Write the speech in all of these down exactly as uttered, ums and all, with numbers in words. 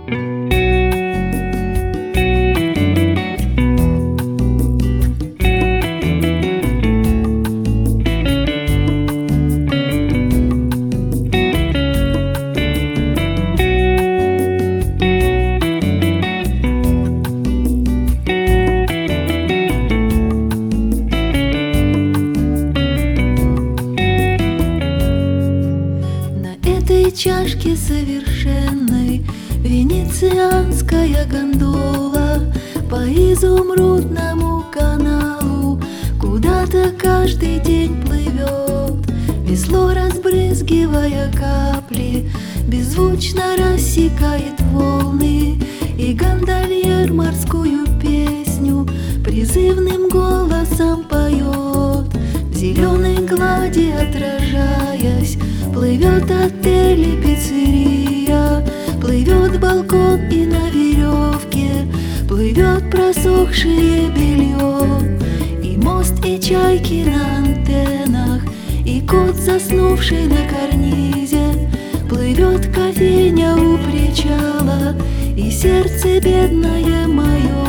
Чашке совершенной венецианская гондола по изумрудному каналу куда-то каждый день плывет, весло разбрызгивая капли, беззвучно рассекает волны, и гондольер морскую песню призывным голосом поет, в зеленой глади отражаясь. Плывет отель и пиццерия, плывет балкон и на веревке плывет просохшее белье, и мост, и чайки на антеннах, и кот, заснувший на карнизе. Плывет кофейня у причала, и сердце бедное мое.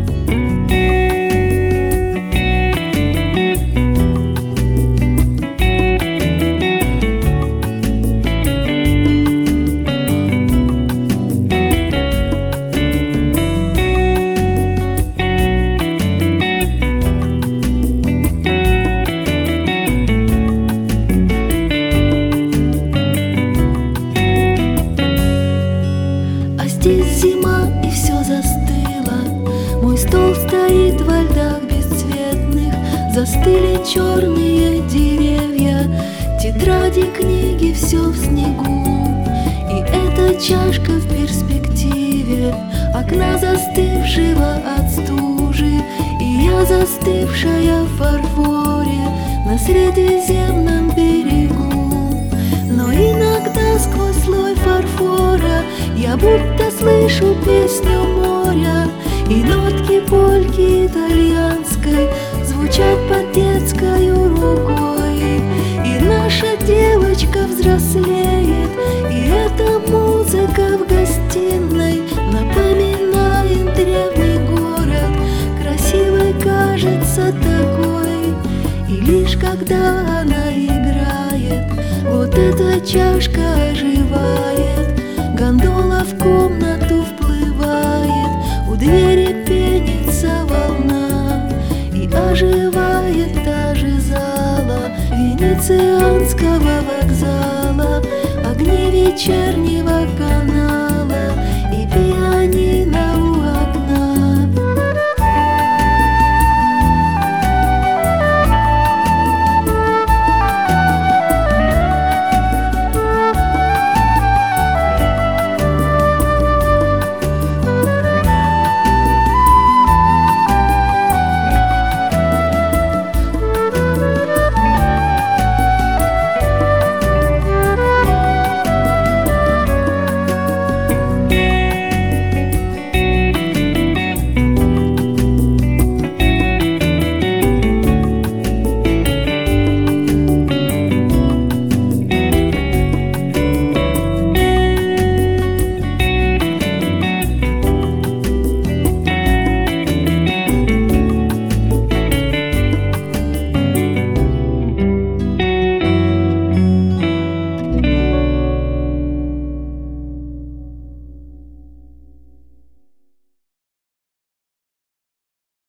Здесь зима, и все застыло. Мой стол стоит во льдах бесцветных, застыли черные деревья, тетради, книги, все в снегу. И эта чашка в перспективе окна, застывшего от стужи, и я, застывшая в фарфоре на Средиземном берегу. Но иногда сквозь слой фарфора я будто слышу песню моря, и нотки польки итальянской звучат под детскою рукой. И наша девочка взрослеет, и эта музыка в гостиной напоминает древний город, красивой кажется такой. И лишь когда она играет, вот эта чашка оживает. Гондола в комнату вплывает, у двери пенится волна, и оживает та же зала венецианского вокзала, огни вечернего канала.